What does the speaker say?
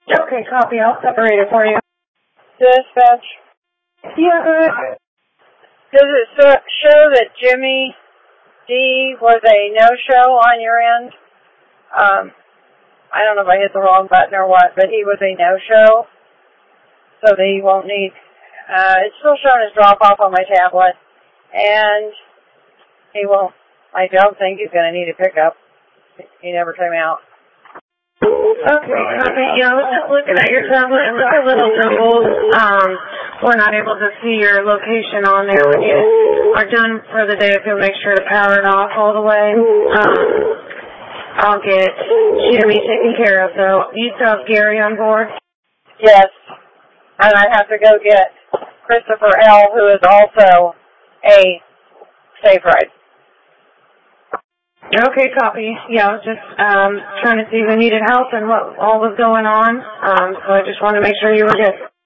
Okay, copy. I'll separate it for you. Dispatch. Yeah, go ahead. Does it show that Jimmy D was a no-show on your end? I don't know if I hit the wrong button or what, but he was a no-show, so that he won't need. It's still showing as drop-off on my tablet, and he won't. I don't think he's going to need a pickup. He never came out. Okay, copy. Yeah, I was just looking at your tablet and it's a little jumbled. We're not able to see your location on there when you are done for the day. If you'll make sure to power it off all the way, I'll get Jimmy taken care of, though. You still have Gary on board? Yes, and I have to go get Christopher L., who is also a safe ride. Okay, copy. Yeah, I was just trying to see who needed help and what all was going on, so I just wanted to make sure you were good.